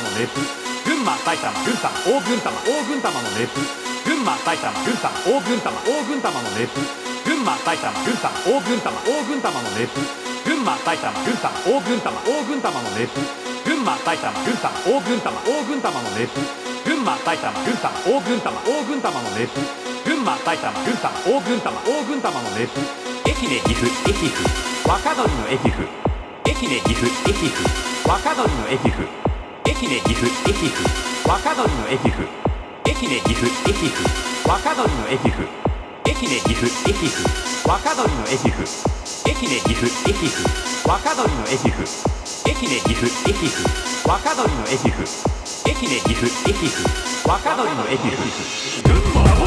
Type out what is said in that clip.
のレース、群馬埼玉群馬大群馬のレース、群馬埼玉群馬大群馬のレース、群馬埼玉群馬大群馬のレース、群馬埼玉群馬大群馬のレース、群馬埼玉群馬大群馬のレース、群馬埼玉群馬大群馬のレース、群馬埼玉群馬大群馬のレース、愛媛岐阜若鳥のエフィフ、愛媛岐阜若鳥のエフィフ、愛媛岐阜若鳥のエフィフ、愛媛岐阜若鳥のエフィフ、愛媛岐阜若鳥のエフィフ、愛媛岐阜若鳥のエフィフ、愛媛岐阜若鳥のエフィフ、愛媛岐阜若鳥のエフィフ、群馬